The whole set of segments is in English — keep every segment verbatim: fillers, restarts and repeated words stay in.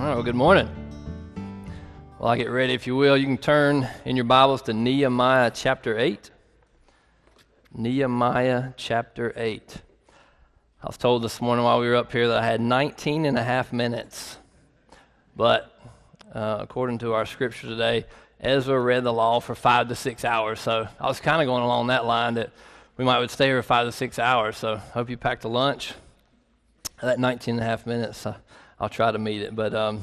right, well, good morning. Well, I get ready, if you will, you can turn in your Bibles to Nehemiah chapter eight. Nehemiah chapter eight. I was told this morning while we were up here that I had nineteen and a half minutes. But uh, according to our scripture today, Ezra read the law for five to six hours. So I was kind of going along that line that we might would stay here five to six hours. So I hope you packed a lunch. That nineteen and a half minutes, uh, I'll try to meet it. But um,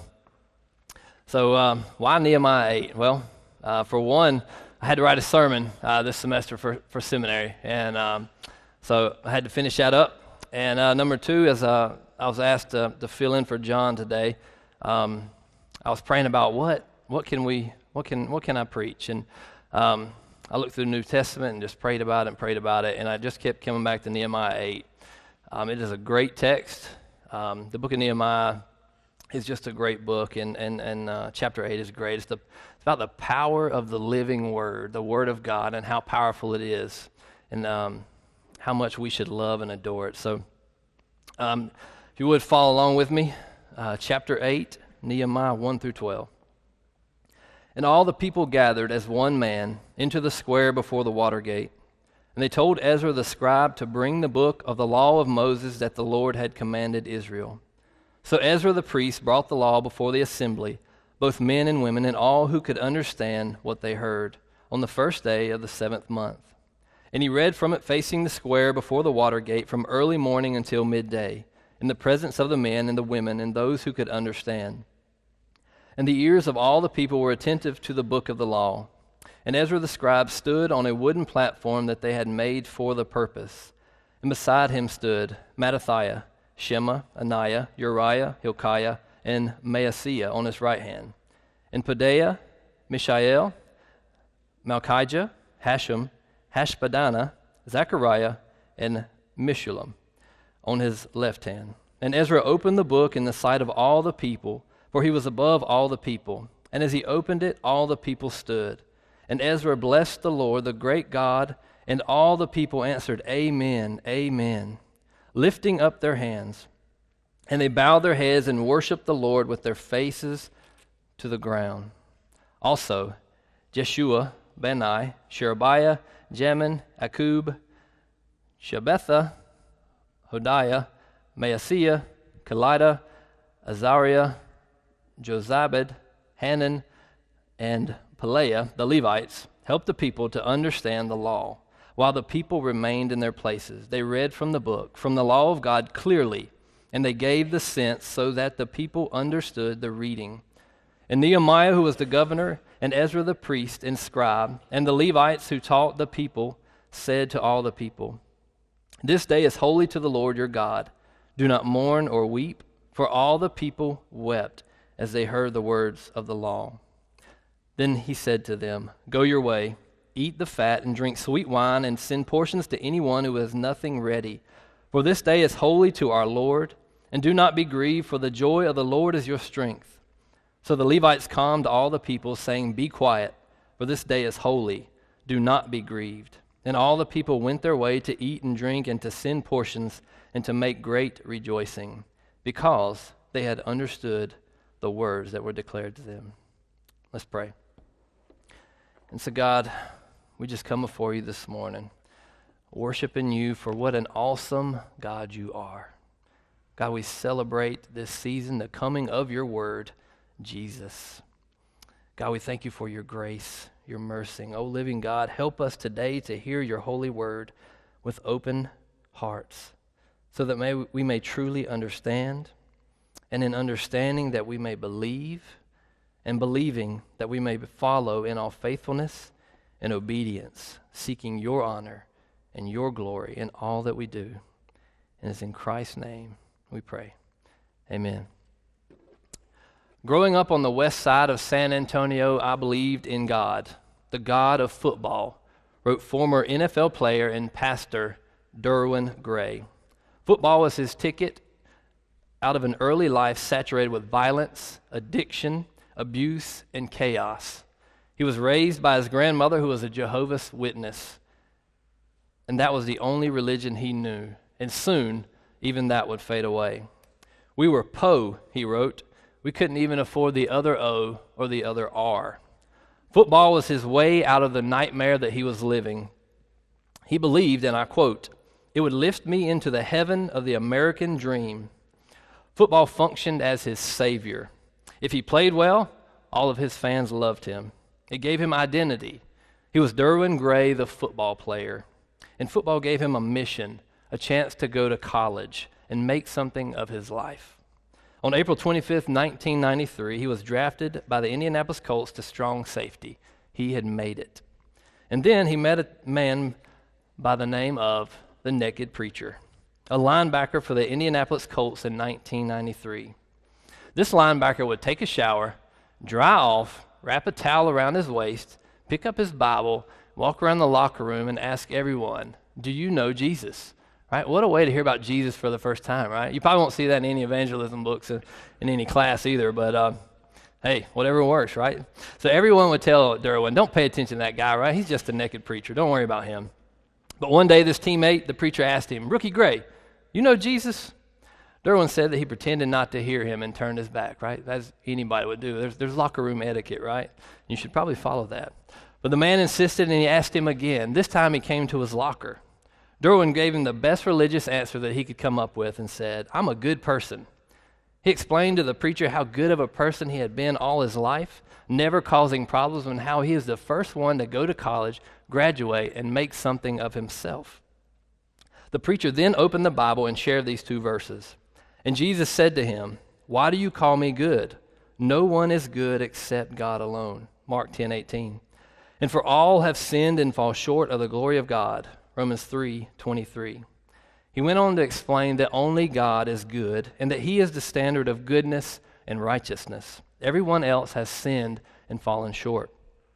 so um, why Nehemiah eight? Well, uh, for one, I had to write a sermon uh, this semester for, for seminary. And um, so I had to finish that up. And uh, number two, as uh, I was asked to, to fill in for John today, um, I was praying about what what can we what can what can I preach? And um, I looked through the New Testament and just prayed about it and prayed about it. And I just kept coming back to Nehemiah eight. Um, it is a great text. Um, the book of Nehemiah is just a great book, and and and uh, chapter eight is great. It's, the, it's about the power of the living Word, the Word of God, and how powerful it is, and um, how much we should love and adore it. So, um, if you would follow along with me, uh, chapter eight, Nehemiah one through twelve. And all the people gathered as one man into the square before the water gate. And they told Ezra the scribe to bring the book of the law of Moses that the Lord had commanded Israel. So Ezra the priest brought the law before the assembly, both men and women, and all who could understand what they heard, on the first day of the seventh month. And he read from it facing the square before the water gate from early morning until midday, in the presence of the men and the women and those who could understand. And the ears of all the people were attentive to the book of the law. And Ezra the scribe stood on a wooden platform that they had made for the purpose. And beside him stood Mattathiah, Shema, Ananiah, Uriah, Hilkiah, and Maaseiah on his right hand. And Pedaiah, Mishael, Malchijah, Hashem, Hashbaddanah, Zechariah, and Meshullam on his left hand. And Ezra opened the book in the sight of all the people, for he was above all the people. And as he opened it, all the people stood. And Ezra blessed the Lord, the great God, and all the people answered, Amen, Amen, lifting up their hands. And they bowed their heads and worshiped the Lord with their faces to the ground. Also, Jeshua, Bani, Sherebiah, Jamin, Akub, Shebetha, Hodiah, Maaseiah, Kelida, Azariah, Jozabad, Hanan, and Pelaiah, the Levites, helped the people to understand the law. While the people remained in their places, they read from the book, from the law of God clearly, and they gave the sense so that the people understood the reading. And Nehemiah, who was the governor, and Ezra the priest and scribe, and the Levites who taught the people, said to all the people, This day is holy to the Lord your God. Do not mourn or weep, for all the people wept as they heard the words of the law. Then he said to them, Go your way, eat the fat and drink sweet wine, and send portions to anyone who has nothing ready. For this day is holy to our Lord, and do not be grieved, for the joy of the Lord is your strength. So the Levites calmed all the people, saying, Be quiet, for this day is holy. Do not be grieved. And all the people went their way to eat and drink, and to send portions, and to make great rejoicing, because they had understood the words that were declared to them. Let's pray. And so, God, we just come before you this morning, worshiping you for what an awesome God you are. God, we celebrate this season, the coming of your word, Jesus. God, we thank you for your grace, your mercy. Oh, living God, help us today to hear your holy word with open hearts, so that may we may truly understand, and in understanding that we may believe, and believing that we may follow in all faithfulness and obedience, seeking your honor and your glory in all that we do. And it's in Christ's name we pray. Amen. Growing up on the west side of San Antonio, I believed in God, the God of football, wrote former N F L player and pastor Derwin Gray. Football was his ticket out of an early life saturated with violence, addiction, abuse, and chaos. He was raised by his grandmother, who was a Jehovah's Witness, and that was the only religion he knew. And soon, even that would fade away. We were po, he wrote, We couldn't even afford the other O or the other R. Football was his way out of the nightmare that he was living. He believed, and I quote, "It would lift me into the heaven of the American dream." Football functioned as his savior. If he played well, all of his fans loved him. It gave him identity. He was Derwin Gray, the football player. And football gave him a mission, a chance to go to college and make something of his life. On April twenty-fifth, nineteen ninety-three, he was drafted by the Indianapolis Colts to strong safety. He had made it. And then he met a man by the name of the Naked Preacher, a linebacker for the Indianapolis Colts in nineteen ninety-three. This linebacker would take a shower, dry off, wrap a towel around his waist, pick up his Bible, walk around the locker room, and ask everyone, "Do you know Jesus?" Right? What a way to hear about Jesus for the first time, right? You probably won't see that in any evangelism books in, in any class either, but uh, hey, whatever works, right? So everyone would tell Derwin, "Don't pay attention to that guy, right? He's just a naked preacher. Don't worry about him." But one day this teammate, the preacher, asked him, "Rookie Gray, you know Jesus?" Derwin said that he pretended not to hear him and turned his back, right? As anybody would do. There's, there's locker room etiquette, right? You should probably follow that. But the man insisted, and he asked him again. This time he came to his locker. Derwin gave him the best religious answer that he could come up with and said, "I'm a good person." He explained to the preacher how good of a person he had been all his life, never causing problems, and how he is the first one to go to college, graduate, and make something of himself. The preacher then opened the Bible and shared these two verses. And Jesus said to him, "Why do you call me good? No one is good except God alone." Mark ten eighteen. "And for all have sinned and fall short of the glory of God." Romans three twenty-three. He went on to explain that only God is good and that he is the standard of goodness and righteousness. Everyone else has sinned and fallen short.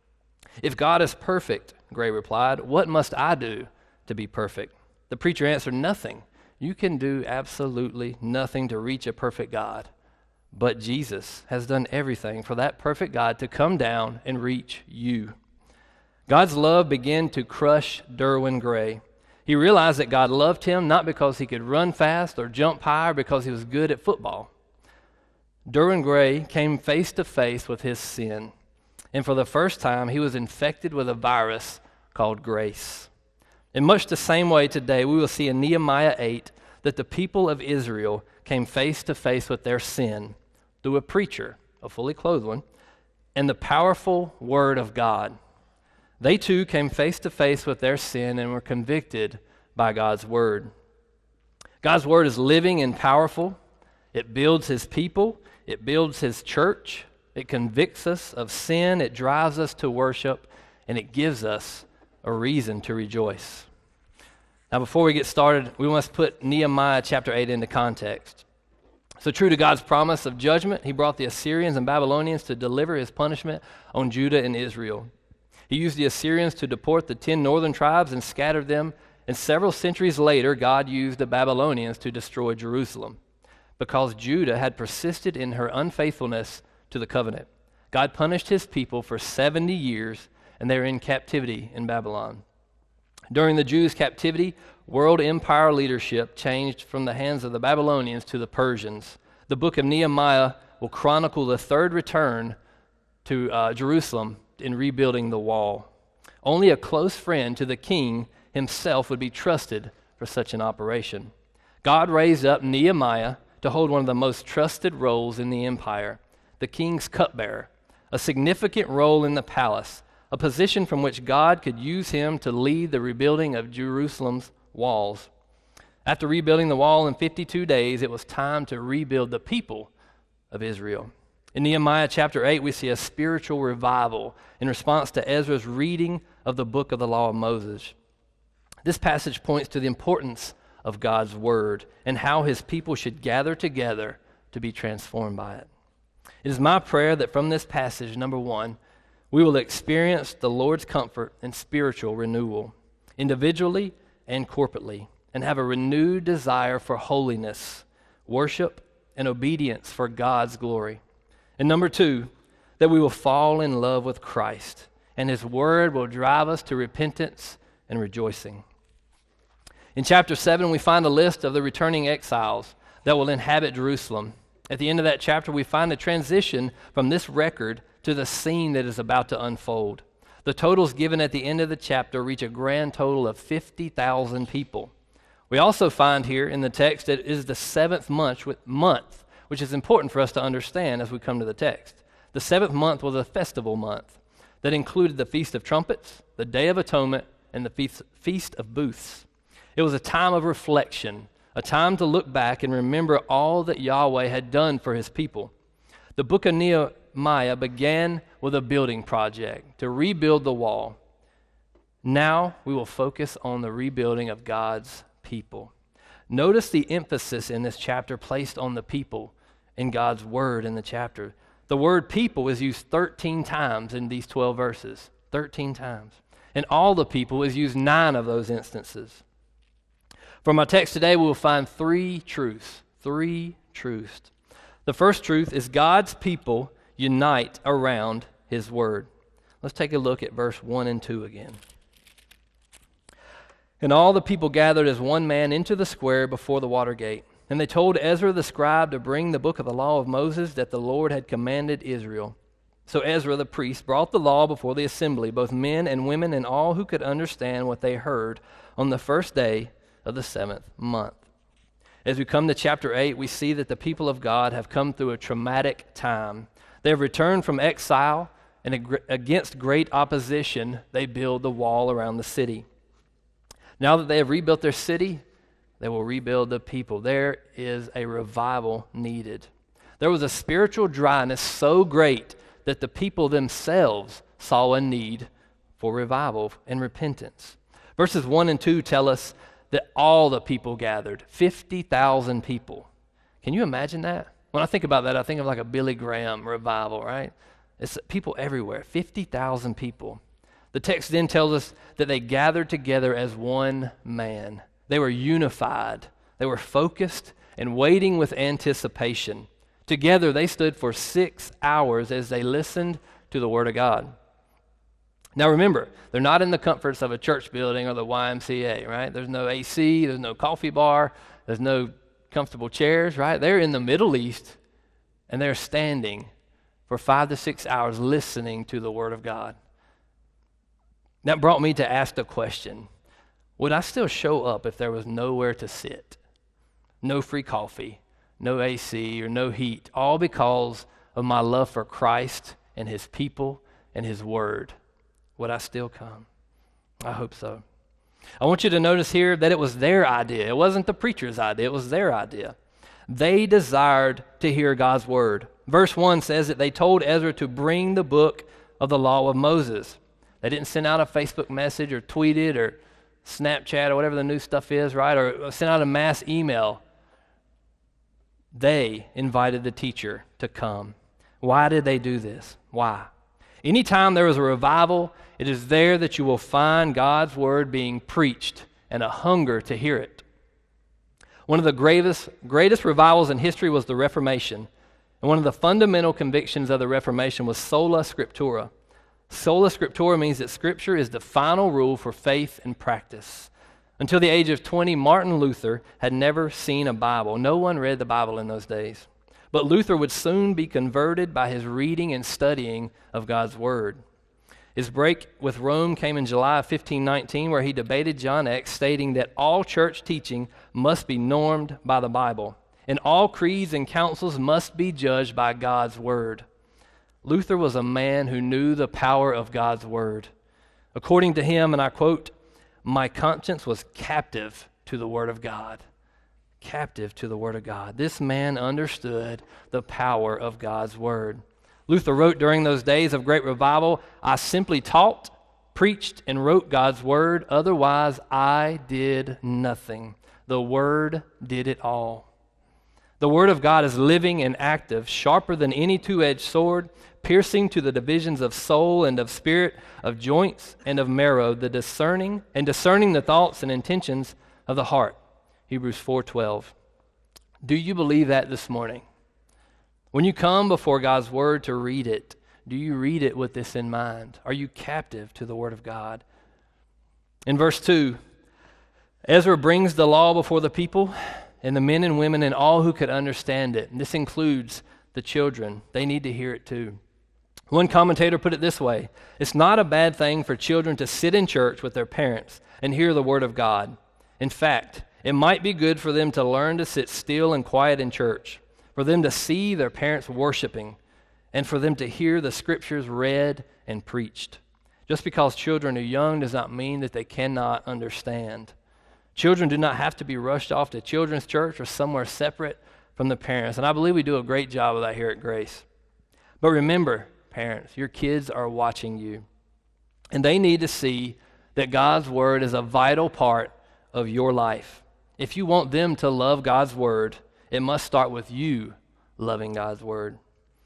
"If God is perfect," Gray replied, "what must I do to be perfect?" The preacher answered, "Nothing. You can do absolutely nothing to reach a perfect God. But Jesus has done everything for that perfect God to come down and reach you." God's love began to crush Derwin Gray. He realized that God loved him not because he could run fast or jump high or because he was good at football. Derwin Gray came face to face with his sin, and for the first time he was infected with a virus called grace. In much the same way today, we will see in Nehemiah eight that the people of Israel came face to face with their sin through a preacher, a fully clothed one, and the powerful Word of God. They too came face to face with their sin and were convicted by God's Word. God's Word is living and powerful. It builds His people. It builds His church. It convicts us of sin. It drives us to worship. And it gives us a reason to rejoice. Now, before we get started, we must put Nehemiah chapter eight into context. So true to God's promise of judgment, He brought the Assyrians and Babylonians to deliver His punishment on Judah and Israel. He used the Assyrians to deport the ten northern tribes and scattered them, and several centuries later, God used the Babylonians to destroy Jerusalem. Because Judah had persisted in her unfaithfulness to the covenant, God punished His people for seventy years, and they were in captivity in Babylon. During the Jews' captivity, world empire leadership changed from the hands of the Babylonians to the Persians. The book of Nehemiah will chronicle the third return to uh, Jerusalem in rebuilding the wall. Only a close friend to the king himself would be trusted for such an operation. God raised up Nehemiah to hold one of the most trusted roles in the empire, the king's cupbearer, a significant role in the palace, a position from which God could use him to lead the rebuilding of Jerusalem's walls. After rebuilding the wall in fifty-two days, it was time to rebuild the people of Israel. In Nehemiah chapter eight, we see a spiritual revival in response to Ezra's reading of the book of the law of Moses. This passage points to the importance of God's word and how His people should gather together to be transformed by it. It is my prayer that from this passage, number one, we will experience the Lord's comfort and spiritual renewal, individually and corporately, and have a renewed desire for holiness, worship, and obedience for God's glory. And number two, that we will fall in love with Christ, and His word will drive us to repentance and rejoicing. In chapter seven, we find a list of the returning exiles that will inhabit Jerusalem. At the end of that chapter, we find a transition from this record to the scene that is about to unfold. The totals given at the end of the chapter reach a grand total of fifty thousand people. We also find here in the text that it is the seventh month, month, which is important for us to understand as we come to the text. The seventh month was a festival month that included the Feast of Trumpets, the Day of Atonement, and the Feast, Feast of Booths. It was a time of reflection, a time to look back and remember all that Yahweh had done for his people. The book of Nehemiah began with a building project to rebuild the wall. Now we will focus on the rebuilding of God's people. Notice the emphasis in this chapter placed on the people in God's word in the chapter. The word people is used thirteen times in these twelve verses, thirteen times. And all the people is used nine of those instances. From our text today, we will find three truths, three truths. The first truth is God's people unite around his word. Let's take a look at verse one and two again. And all the people gathered as one man into the square before the water gate. And they told Ezra the scribe to bring the book of the law of Moses that the Lord had commanded Israel. So Ezra the priest brought the law before the assembly, both men and women and all who could understand what they heard on the first day of the seventh month. As we come to chapter eight, we see that the people of God have come through a traumatic time. They have returned from exile, and against great opposition, they build the wall around the city. Now that they have rebuilt their city, they will rebuild the people. There is a revival needed. There was a spiritual dryness so great that the people themselves saw a need for revival and repentance. Verses one and two tell us that all the people gathered, fifty thousand people. Can you imagine that? When I think about that, I think of like a Billy Graham revival, right? It's people everywhere, fifty thousand people. The text then tells us that they gathered together as one man. They were unified. They were focused and waiting with anticipation. Together, they stood for six hours as they listened to the Word of God. Now remember, they're not in the comforts of a church building or the Y M C A, right? There's no A C, there's no coffee bar, there's no comfortable chairs, right? They're in the Middle East, and they're standing for five to six hours listening to the Word of God. That brought me to ask the question, would I still show up if there was nowhere to sit? No free coffee, no A C, or no heat, all because of my love for Christ and his people and his word. Would I still come? I hope so. I want you to notice here that it was their idea. It wasn't the preacher's idea. It was their idea. They desired to hear God's word. Verse one says that they told Ezra to bring the book of the law of Moses. They didn't send out a Facebook message or tweet it or Snapchat or whatever the new stuff is, right? Or send out a mass email. They invited the teacher to come. Why did they do this? Why? Anytime there is a revival, it is there that you will find God's word being preached and a hunger to hear it. One of the greatest, greatest revivals in history was the Reformation. And one of the fundamental convictions of the Reformation was sola scriptura. Sola scriptura means that Scripture is the final rule for faith and practice. Until the age of twenty, Martin Luther had never seen a Bible. No one read the Bible in those days. But Luther would soon be converted by his reading and studying of God's Word. His break with Rome came in July of fifteen nineteen, where he debated John X, stating that all church teaching must be normed by the Bible, and all creeds and councils must be judged by God's Word. Luther was a man who knew the power of God's Word. According to him, and I quote, "My conscience was captive to the Word of God." Captive to the Word of God. This man understood the power of God's Word. Luther wrote during those days of great revival, "I simply taught, preached, and wrote God's Word. Otherwise, I did nothing. The Word did it all." The Word of God is living and active, sharper than any two-edged sword, piercing to the divisions of soul and of spirit, of joints and of marrow, the discerning and discerning the thoughts and intentions of the heart. Hebrews four twelve. Do you believe that this morning? When you come before God's Word to read it, do you read it with this in mind? Are you captive to the Word of God? In verse two, Ezra brings the law before the people, and the men and women and all who could understand it. And this includes the children. They need to hear it too. One commentator put it this way: it's not a bad thing for children to sit in church with their parents and hear the Word of God. In fact, it might be good for them to learn to sit still and quiet in church, for them to see their parents worshiping, and for them to hear the Scriptures read and preached. Just because children are young does not mean that they cannot understand. Children do not have to be rushed off to children's church or somewhere separate from the parents, and I believe we do a great job of that here at Grace. But remember, parents, your kids are watching you, and they need to see that God's Word is a vital part of your life. If you want them to love God's Word, it must start with you loving God's Word.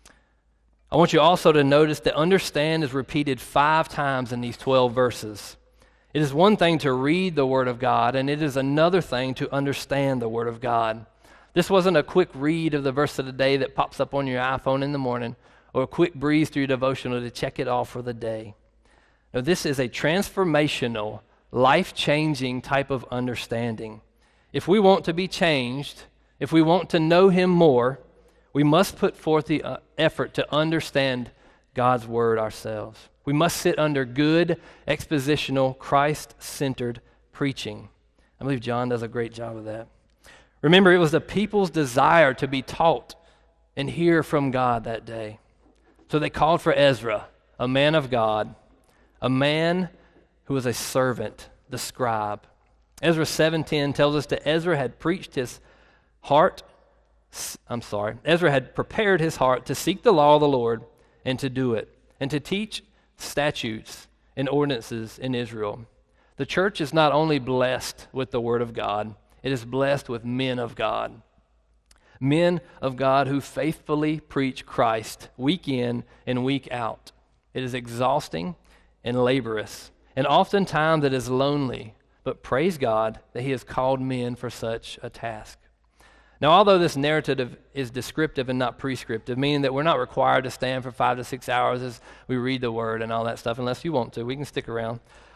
I want you also to notice that understand is repeated five times in these twelve verses. It is one thing to read the Word of God, and it is another thing to understand the Word of God. This wasn't a quick read of the verse of the day that pops up on your iPhone in the morning, or a quick breeze through your devotional to check it off for the day. No, this is a transformational, life-changing type of understanding. If we want to be changed, if we want to know Him more, we must put forth the uh, effort to understand God's Word ourselves. We must sit under good, expositional, Christ-centered preaching. I believe John does a great job of that. Remember, it was the people's desire to be taught and hear from God that day. So they called for Ezra, a man of God, a man who was a servant, the scribe. Ezra seven ten tells us that Ezra had preached his heart, I'm sorry, Ezra had prepared his heart to seek the law of the Lord and to do it, and to teach statutes and ordinances in Israel. The church is not only blessed with the Word of God, it is blessed with men of God. Men of God who faithfully preach Christ week in and week out. It is exhausting and laborious, and oftentimes it is lonely, but praise God that He has called men for such a task. Now, although this narrative is descriptive and not prescriptive, meaning that we're not required to stand for five to six hours as we read the Word and all that stuff, unless you want to. We can stick around.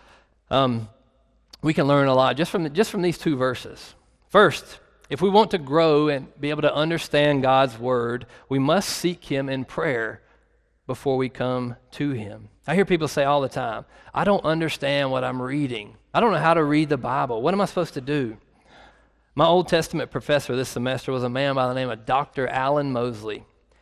Um, we can learn a lot just from, the, just from these two verses. First, if we want to grow and be able to understand God's Word, we must seek Him in prayer before we come to Him. I hear people say all the time, I don't understand what I'm reading. I don't know how to read the Bible. What am I supposed to do? My Old Testament professor this semester was a man by the name of Doctor Alan Mosley.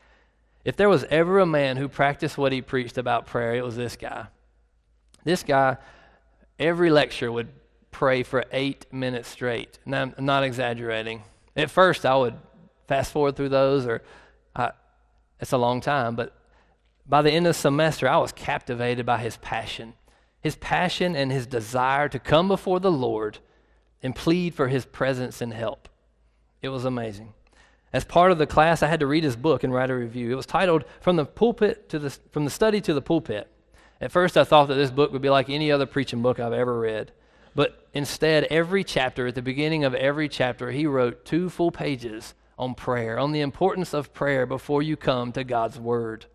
If there was ever a man who practiced what he preached about prayer, it was this guy. This guy, every lecture would pray for eight minutes straight. Now, I'm not exaggerating. At first, I would fast forward through those, or I, it's a long time, but by the end of the semester, I was captivated by his passion. His passion and his desire to come before the Lord and plead for His presence and help. It was amazing. As part of the class, I had to read his book and write a review. It was titled From the Pulpit to the From the Study to the Pulpit. At first, I thought that this book would be like any other preaching book I've ever read. But instead, every chapter, at the beginning of every chapter, he wrote two full pages on prayer, on the importance of prayer before you come to God's Word.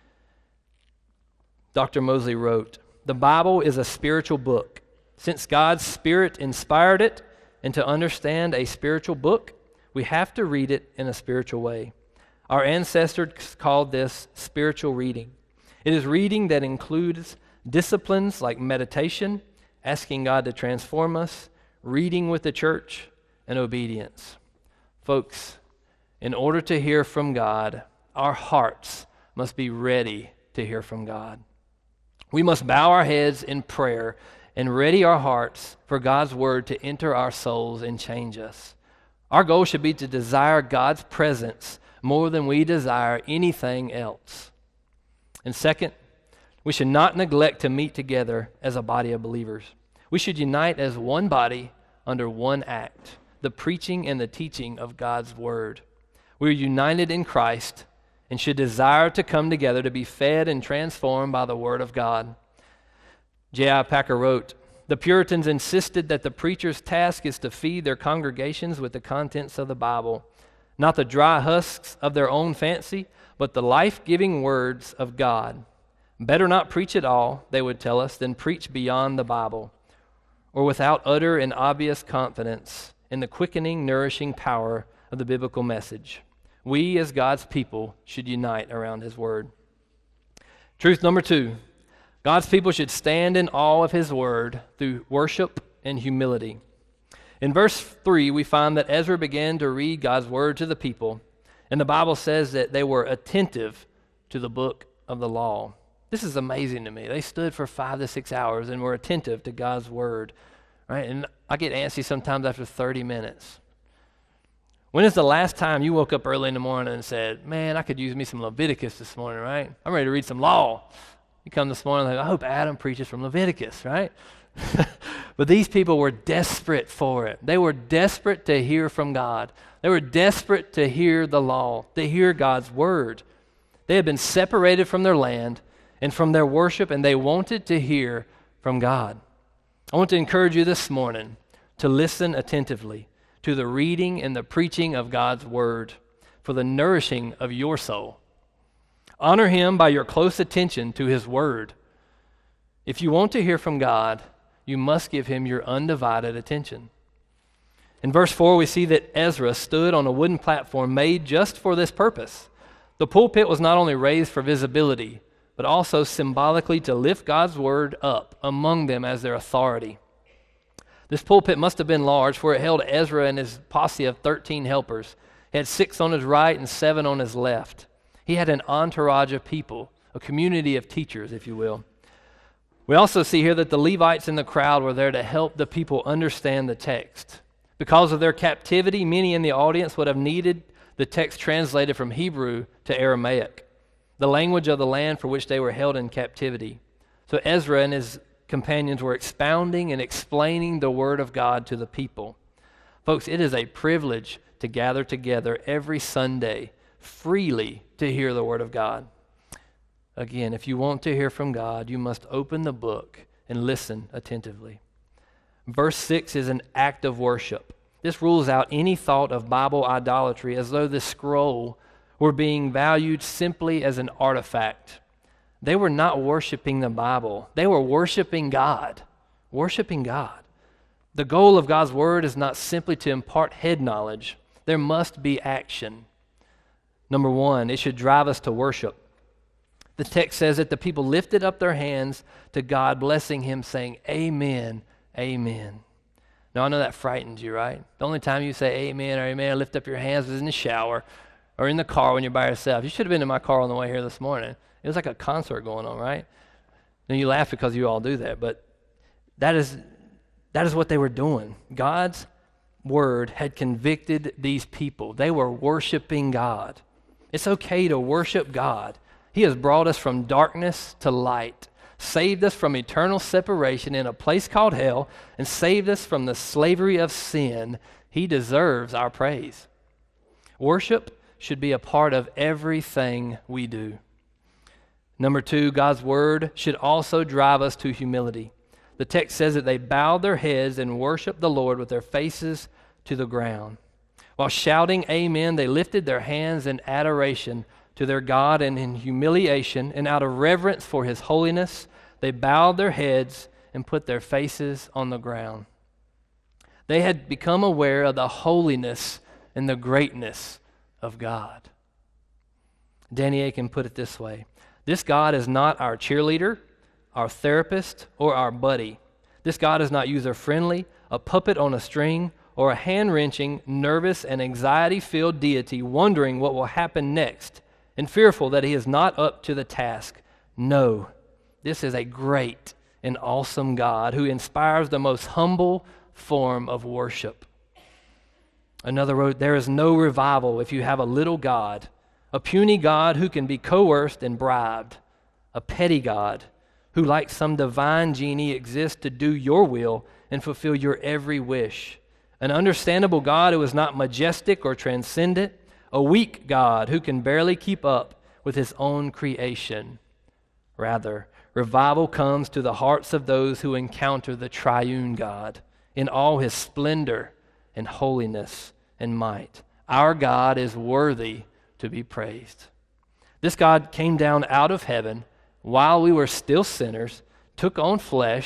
Doctor Mosley wrote, "The Bible is a spiritual book. Since God's Spirit inspired it, and to understand a spiritual book, we have to read it in a spiritual way. Our ancestors called this spiritual reading. It is reading that includes disciplines like meditation, asking God to transform us, reading with the church, and obedience." Folks, in order to hear from God, our hearts must be ready to hear from God. We must bow our heads in prayer and ready our hearts for God's Word to enter our souls and change us. Our goal should be to desire God's presence more than we desire anything else. And second, we should not neglect to meet together as a body of believers. We should unite as one body under one act, the preaching and the teaching of God's Word. We are united in Christ and should desire to come together to be fed and transformed by the Word of God. J I Packer wrote, "The Puritans insisted that the preacher's task is to feed their congregations with the contents of the Bible, not the dry husks of their own fancy, but the life-giving words of God. Better not preach at all, they would tell us, than preach beyond the Bible, or without utter and obvious confidence and the quickening, nourishing power of the biblical message. We, as God's people, should unite around his word. Truth number two, God's people should stand in awe of his word through worship and humility. In verse three, we find that Ezra began to read God's word to the people, and the Bible says that they were attentive to the book of the law. This is amazing to me. They stood for five to six hours and were attentive to God's word, right? And I get antsy sometimes after thirty minutes. When is the last time you woke up early in the morning and said, man, I could use me some Leviticus this morning, right? I'm ready to read some law. You come this morning, like, I hope Adam preaches from Leviticus, right? But these people were desperate for it. They were desperate to hear from God. They were desperate to hear the law, to hear God's word. They had been separated from their land and from their worship, and they wanted to hear from God. I want to encourage you this morning to listen attentively to the reading and the preaching of God's word for the nourishing of your soul. Honor him by your close attention to his word. If you want to hear from God, you must give him your undivided attention. In verse four, we see that Ezra stood on a wooden platform made just for this purpose. The pulpit was not only raised for visibility, but also symbolically to lift God's word up among them as their authority. This pulpit must have been large, for it held Ezra and his posse of thirteen helpers. He had six on his right and seven on his left. He had an entourage of people, a community of teachers, if you will. We also see here that the Levites in the crowd were there to help the people understand the text. Because of their captivity, many in the audience would have needed the text translated from Hebrew to Aramaic, the language of the land for which they were held in captivity. So Ezra and his companions were expounding and explaining the word of God to the people. Folks, it is a privilege to gather together every Sunday freely to hear the word of God. Again, if you want to hear from God, you must open the book and listen attentively. Verse six is an act of worship. This rules out any thought of Bible idolatry, as though the scroll were being valued simply as an artifact. They were not worshiping the Bible. They were worshiping God. Worshiping God. The goal of God's word is not simply to impart head knowledge. There must be action. Number one, it should drive us to worship. The text says that the people lifted up their hands to God, blessing him, saying, Amen, amen. Now, I know that frightens you, right? The only time you say amen or amen or lift up your hands is in the shower or in the car when you're by yourself. You should have been in my car on the way here this morning. It was like a concert going on, right? Now, you laugh because you all do that, but that is, that is what they were doing. God's word had convicted these people. They were worshiping God. It's okay to worship God. He has brought us from darkness to light, saved us from eternal separation in a place called hell, and saved us from the slavery of sin. He deserves our praise. Worship should be a part of everything we do. Number two, God's word should also drive us to humility. The text says that they bowed their heads and worshiped the Lord with their faces to the ground. While shouting amen, they lifted their hands in adoration to their God, and in humiliation and out of reverence for his holiness, they bowed their heads and put their faces on the ground. They had become aware of the holiness and the greatness of God. Danny Akin put it this way: this God is not our cheerleader, our therapist, or our buddy. This God is not user-friendly, a puppet on a string, or a hand-wrenching, nervous, and anxiety-filled deity wondering what will happen next and fearful that he is not up to the task. No, this is a great and awesome God who inspires the most humble form of worship. Another wrote, there is no revival if you have a little God, a puny God who can be coerced and bribed, a petty God who, like some divine genie, exists to do your will and fulfill your every wish, an understandable God who is not majestic or transcendent, a weak God who can barely keep up with his own creation. Rather, revival comes to the hearts of those who encounter the triune God in all his splendor and holiness and might. Our God is worthy to be praised. This God came down out of heaven while we were still sinners, took on flesh,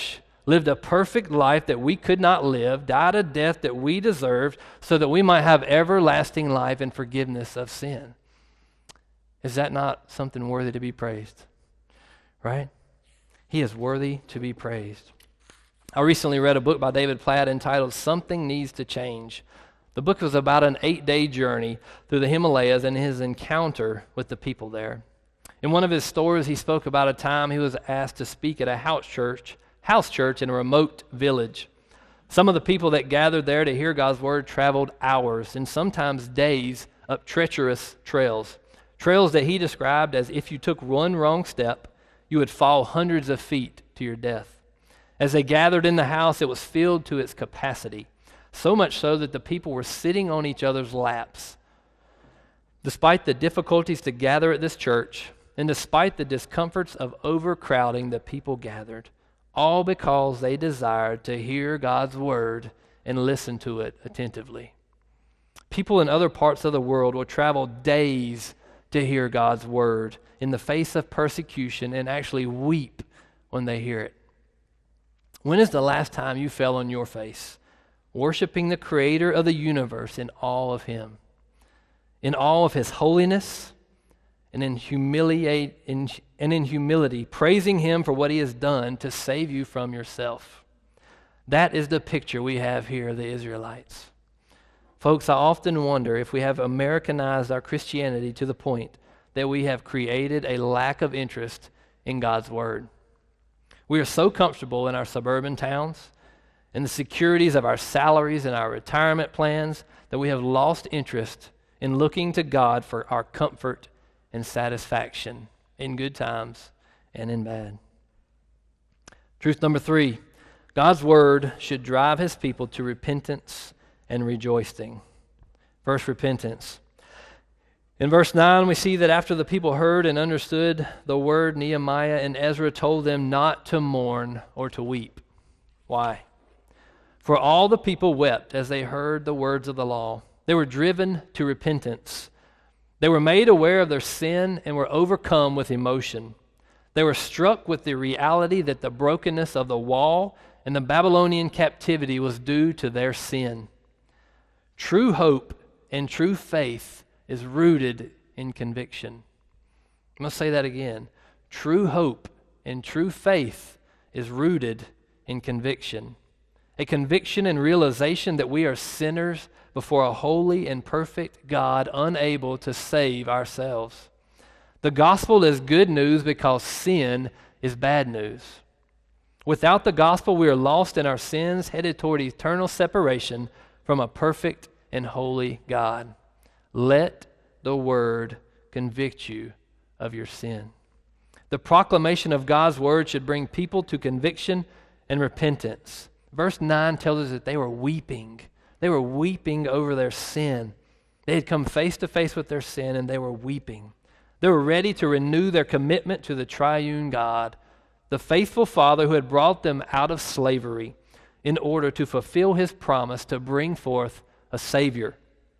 lived a perfect life that we could not live, died a death that we deserved, so that we might have everlasting life and forgiveness of sin. Is that not something worthy to be praised? Right? He is worthy to be praised. I recently read a book by David Platt entitled Something Needs to Change. The book was about an eight-day journey through the Himalayas and his encounter with the people there. In one of his stories, he spoke about a time he was asked to speak at a house church, house church in a remote village. Some of the people that gathered there to hear God's word traveled hours and sometimes days up treacherous trails, trails that he described as if you took one wrong step, you would fall hundreds of feet to your death. As they gathered in the house, it was filled to its capacity, so much so that the people were sitting on each other's laps. Despite the difficulties to gather at this church, and despite the discomforts of overcrowding, the people gathered, all because they desired to hear God's word and listen to it attentively. People in other parts of the world will travel days to hear God's word in the face of persecution and actually weep when they hear it. When is the last time you fell on your face, worshiping the Creator of the universe in awe of Him, in awe of His holiness, and in humiliate in, and in humility, praising Him for what He has done to save you from yourself? That is the picture we have here of the Israelites. Folks, I often wonder if we have Americanized our Christianity to the point that we have created a lack of interest in God's Word. We are so comfortable in our suburban towns, in the securities of our salaries and our retirement plans, that we have lost interest in looking to God for our comfort and satisfaction in good times and in bad. Truth number three, God's word should drive His people to repentance and rejoicing. First, repentance. In verse nine, we see that after the people heard and understood the word, Nehemiah and Ezra told them not to mourn or to weep. Why? For all the people wept as they heard the words of the law. They were driven to repentance. They were made aware of their sin and were overcome with emotion. They were struck with the reality that the brokenness of the wall and the Babylonian captivity was due to their sin. True hope and true faith is rooted in conviction. I'm going to say that again. True hope and true faith is rooted in conviction. A conviction and realization that we are sinners before a holy and perfect God, unable to save ourselves. The gospel is good news because sin is bad news. Without the gospel, we are lost in our sins, headed toward eternal separation from a perfect and holy God. Let the word convict you of your sin. The proclamation of God's word should bring people to conviction and repentance. Verse nine tells us that they were weeping. They were weeping over their sin. They had come face to face with their sin and they were weeping. They were ready to renew their commitment to the triune God, the faithful Father who had brought them out of slavery in order to fulfill His promise to bring forth a Savior.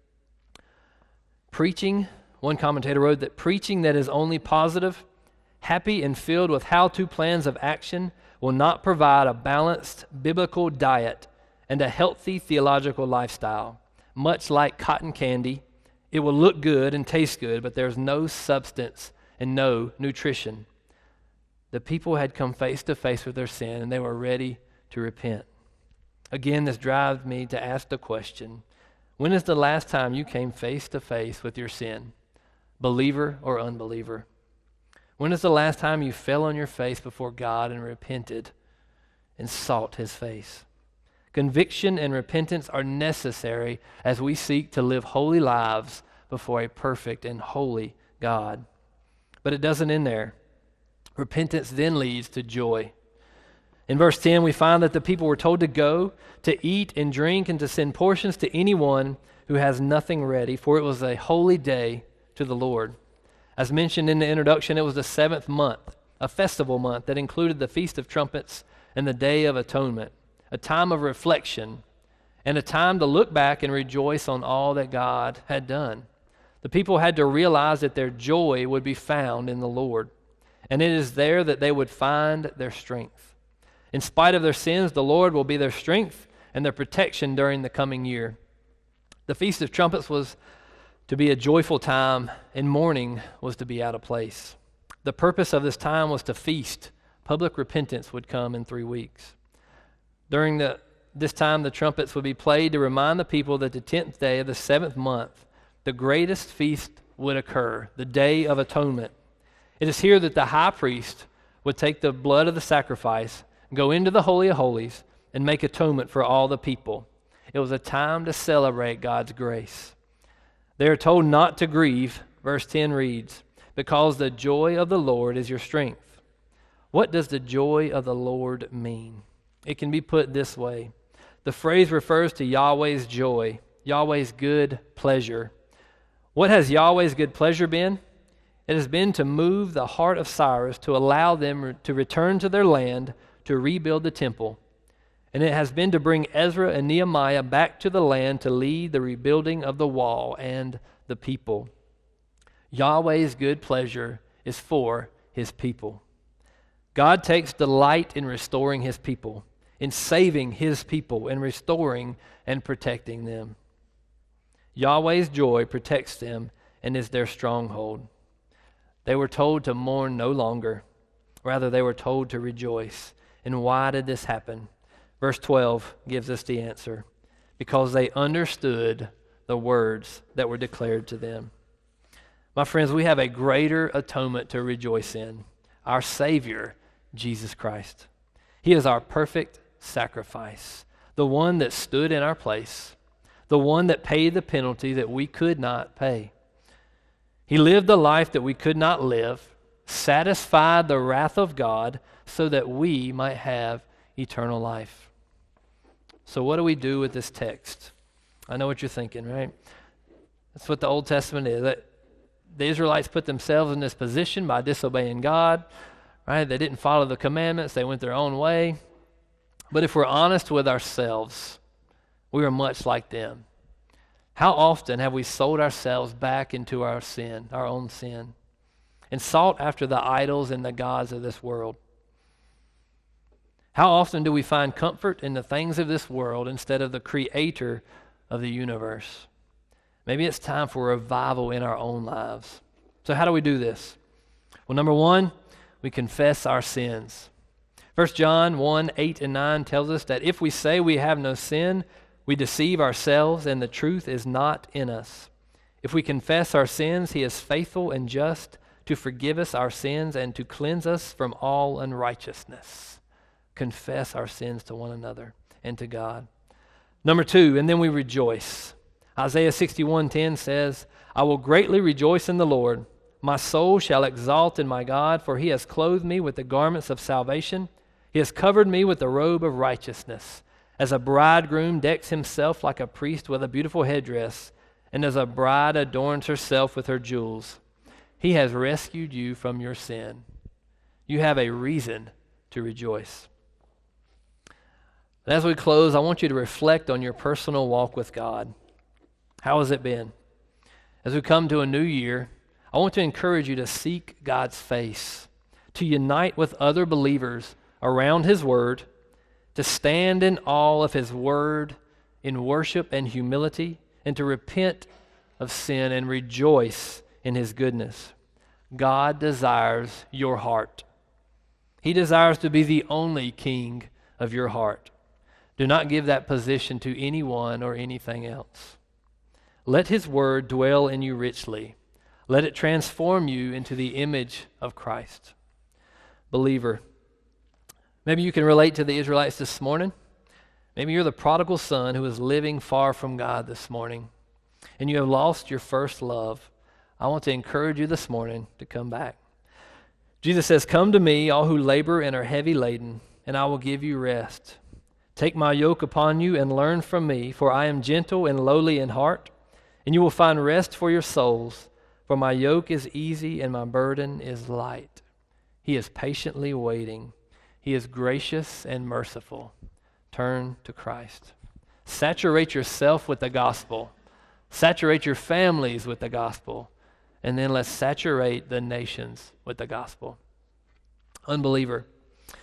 Preaching, one commentator wrote that preaching that is only positive, happy, and filled with how-to plans of action will not provide a balanced biblical diet and a healthy theological lifestyle. Much like cotton candy, it will look good and taste good, but there's no substance and no nutrition. The people had come face to face with their sin and they were ready to repent. Again, this drives me to ask the question, when is the last time you came face to face with your sin, believer or unbeliever? When is the last time you fell on your face before God and repented and sought His face? Conviction and repentance are necessary as we seek to live holy lives before a perfect and holy God. But it doesn't end there. Repentance then leads to joy. In verse ten, we find that the people were told to go, to eat and drink, and to send portions to anyone who has nothing ready, for it was a holy day to the Lord. As mentioned in the introduction, it was the seventh month, a festival month that included the Feast of Trumpets and the Day of Atonement, a time of reflection and a time to look back and rejoice on all that God had done. The people had to realize that their joy would be found in the Lord, and it is there that they would find their strength. In spite of their sins, the Lord will be their strength and their protection during the coming year. The Feast of Trumpets was to be a joyful time, and mourning was to be out of place. The purpose of this time was to feast. Public repentance would come in three weeks. During the, this time, the trumpets would be played to remind the people that the tenth day of the seventh month, the greatest feast would occur, the Day of Atonement. It is here that the high priest would take the blood of the sacrifice, go into the Holy of Holies, and make atonement for all the people. It was a time to celebrate God's grace. They are told not to grieve, verse ten reads, because the joy of the Lord is your strength. What does the joy of the Lord mean? It can be put this way. The phrase refers to Yahweh's joy, Yahweh's good pleasure. What has Yahweh's good pleasure been? It has been to move the heart of Cyrus to allow them to return to their land to rebuild the temple. And it has been to bring Ezra and Nehemiah back to the land to lead the rebuilding of the wall and the people. Yahweh's good pleasure is for his people. God takes delight in restoring his people, in saving his people, in restoring and protecting them. Yahweh's joy protects them and is their stronghold. They were told to mourn no longer. Rather, they were told to rejoice. And why did this happen? Verse twelve gives us the answer. Because they understood the words that were declared to them. My friends, we have a greater atonement to rejoice in. Our Savior, Jesus Christ. He is our perfect sacrifice. The one that stood in our place. The one that paid the penalty that we could not pay. He lived the life that we could not live, satisfied the wrath of God so that we might have eternal life. So what do we do with this text? I know what you're thinking, right? That's what the Old Testament is. That the Israelites put themselves in this position by disobeying God, right? They didn't follow the commandments. They went their own way. But if we're honest with ourselves, we are much like them. How often have we sold ourselves back into our sin, our own sin, and sought after the idols and the gods of this world? How often do we find comfort in the things of this world instead of the creator of the universe? Maybe it's time for revival in our own lives. So how do we do this? Well, number one, we confess our sins. First John one, eight and nine tells us that if we say we have no sin, we deceive ourselves and the truth is not in us. If we confess our sins, he is faithful and just to forgive us our sins and to cleanse us from all unrighteousness. Confess our sins to one another and to God. Number two, and then we rejoice. Isaiah sixty-one ten says, I will greatly rejoice in the Lord. My soul shall exalt in my God, for he has clothed me with the garments of salvation. He has covered me with the robe of righteousness. As a bridegroom decks himself like a priest with a beautiful headdress, and as a bride adorns herself with her jewels, he has rescued you from your sin. You have a reason to rejoice. And as we close, I want you to reflect on your personal walk with God. How has it been? As we come to a new year, I want to encourage you to seek God's face, to unite with other believers around his word, to stand in awe of his word in worship and humility, and to repent of sin and rejoice in his goodness. God desires your heart. He desires to be the only king of your heart. Do not give that position to anyone or anything else. Let his word dwell in you richly. Let it transform you into the image of Christ. Believer, maybe you can relate to the Israelites this morning. Maybe you're the prodigal son who is living far from God this morning, and you have lost your first love. I want to encourage you this morning to come back. Jesus says, come to me, all who labor and are heavy laden, and I will give you rest. Take my yoke upon you and learn from me, for I am gentle and lowly in heart, and you will find rest for your souls. For my yoke is easy and my burden is light. He is patiently waiting. He is gracious and merciful. Turn to Christ. Saturate yourself with the gospel. Saturate your families with the gospel. And then let's saturate the nations with the gospel. Unbeliever,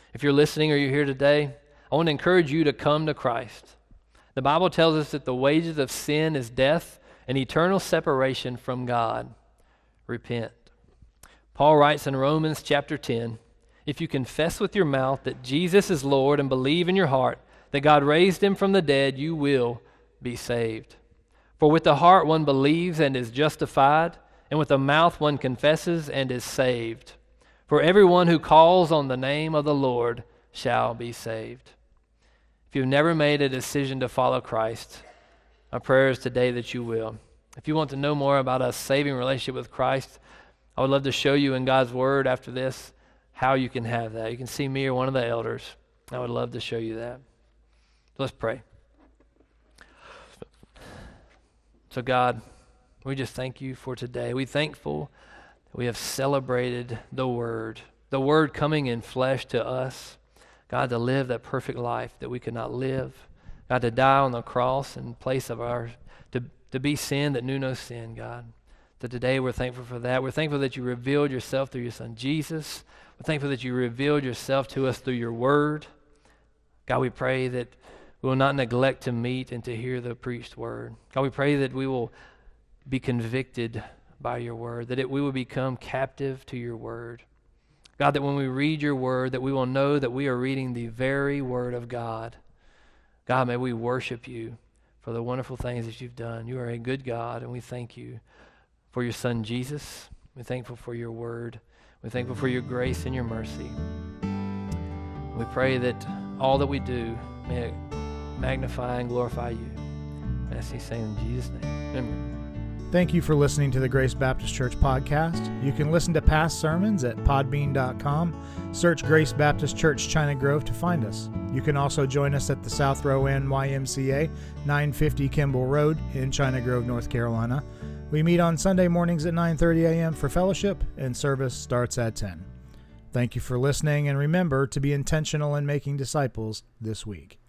If you're listening or you're here today, I want to encourage you to come to Christ. The Bible tells us that the wages of sin is death and eternal separation from God. Repent. Paul writes in Romans chapter ten, if you confess with your mouth that Jesus is Lord and believe in your heart that God raised him from the dead, you will be saved. For with the heart one believes and is justified, and with the mouth one confesses and is saved. For everyone who calls on the name of the Lord shall be saved. If you've never made a decision to follow Christ, my prayer is today that you will. If you want to know more about a saving relationship with Christ, I would love to show you in God's Word after this how you can have that. You can see me or one of the elders. I would love to show you that. So let's pray. So God, we just thank you for today. We're thankful that we have celebrated the Word, the Word coming in flesh to us. God, to live that perfect life that we could not live. God, to die on the cross in place of our, to, to be sin that knew no sin, God. So today we're thankful for that. We're thankful that you revealed yourself through your Son, Jesus. We're thankful that you revealed yourself to us through your Word. God, we pray that we will not neglect to meet and to hear the preached Word. God, we pray that we will be convicted by your Word, that it, we will become captive to your Word. God, that when we read your Word, that we will know that we are reading the very Word of God. God, may we worship you for the wonderful things that you've done. You are a good God, and we thank you for your Son, Jesus. We're thankful for your Word. We're thankful for your grace and your mercy. We pray that all that we do may it magnify and glorify you. I ask these things in Jesus' name. Amen. Thank you for listening to the Grace Baptist Church podcast. You can listen to past sermons at podbean dot com. Search Grace Baptist Church China Grove to find us. You can also join us at the South Row Inn Y M C A, nine fifty Kimball Road in China Grove, North Carolina. We meet on Sunday mornings at nine thirty a.m. for fellowship, and service starts at ten. Thank you for listening, and remember to be intentional in making disciples this week.